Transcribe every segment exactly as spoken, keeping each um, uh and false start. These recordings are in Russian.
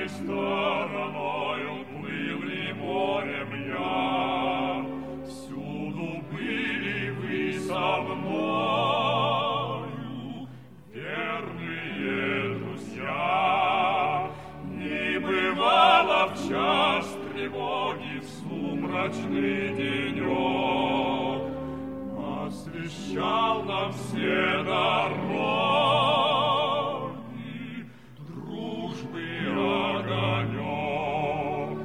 стороною плыл ли морем я, всюду были вы со мною, верные друзья. Не бывало в час тревоги, в сумрачный денек, освещал нам все дороги дружбы огонек.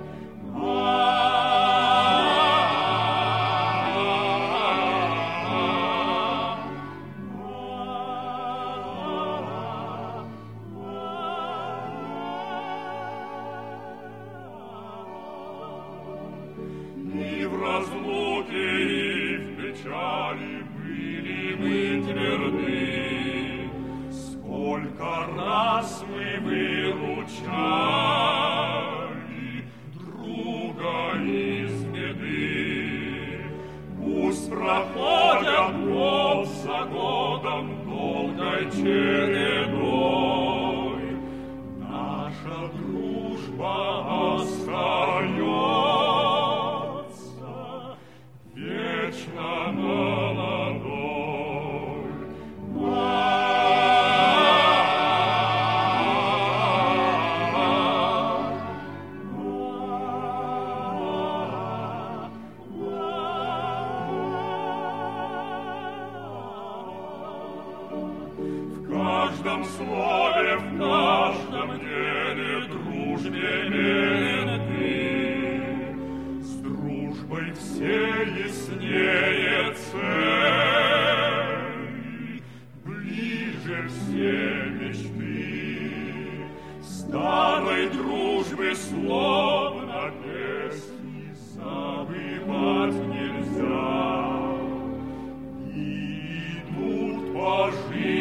И в разлуке, и в печали были мы тверды. Сколько раз мы выручали друга из беды. Пусть проходят год за годом долгой чередой, наша дружба остается вечно молодой. В каждом слове, в каждом деле дружбе верен ты. С дружбой все яснее цель, ближе все мечты. Старой дружбы словно песни забывать нельзя. Идут по жизни